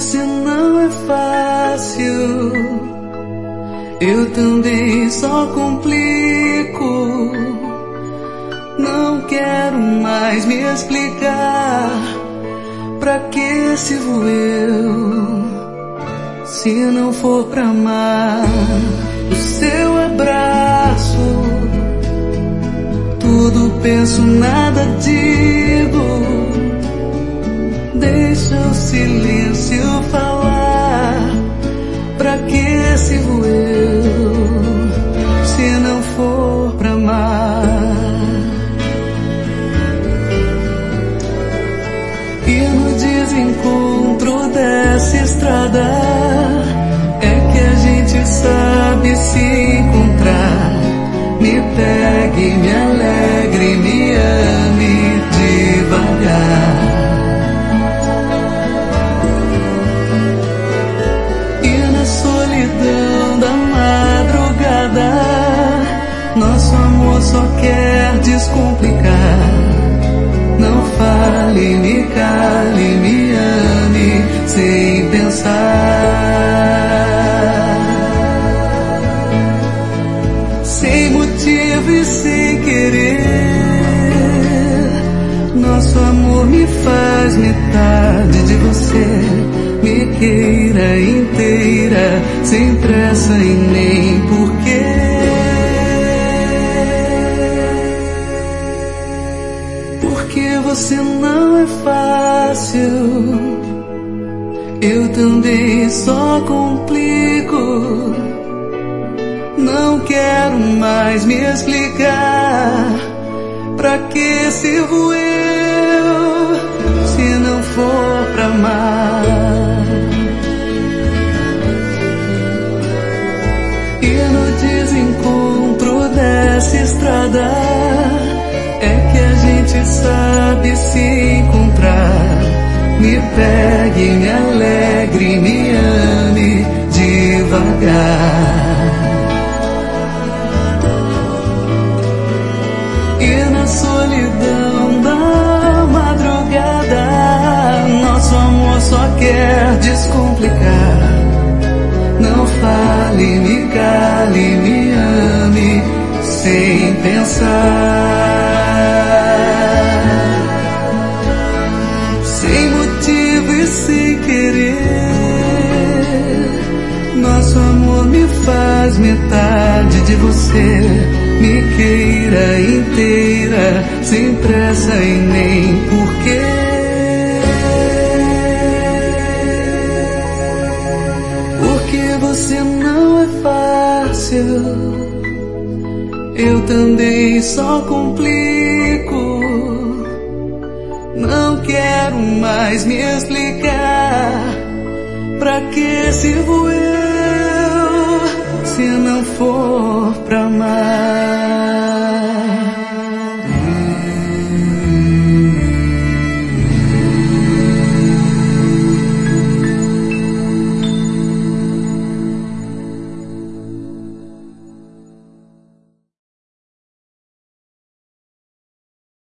você não é fácil, eu também só complico. Não quero mais me explicar, pra que sirvo eu, se não for pra amar o seu abraço. Tudo penso, nada digo, deixa o silêncio falar. Pra que sirvo eu, se não for pra amar? E no desencontro dessa estrada é que a gente sabe se encontrar. Me pegue, me alegre, me ame devagar. E na solidão da madrugada, nosso amor só quer descomplicar. Não fale, me cale, me ame sem pensar. Sem motivo e sem querer, nosso amor me faz metade de você. Me queira inteira, sem pressa e nem porquê. Porque você não é fácil, eu também só complico. Não quero mais me explicar, pra que sirvo eu, se não for pra amar? E no desencontro dessa estrada é que a gente sabe se encontrar. Me pegue, me alegre, me ame devagar. E na solidão da madrugada, nosso amor só quer descomplicar. Não fale, me cale, me ame sem pensar. Sem motivo e sem querer, nosso amor me faz metade de você. Me queira inteira, sem pressa e nem porquê. Porque você não é fácil, eu também só complico. Não quero mais me explicar, pra que sirvo eu, se não for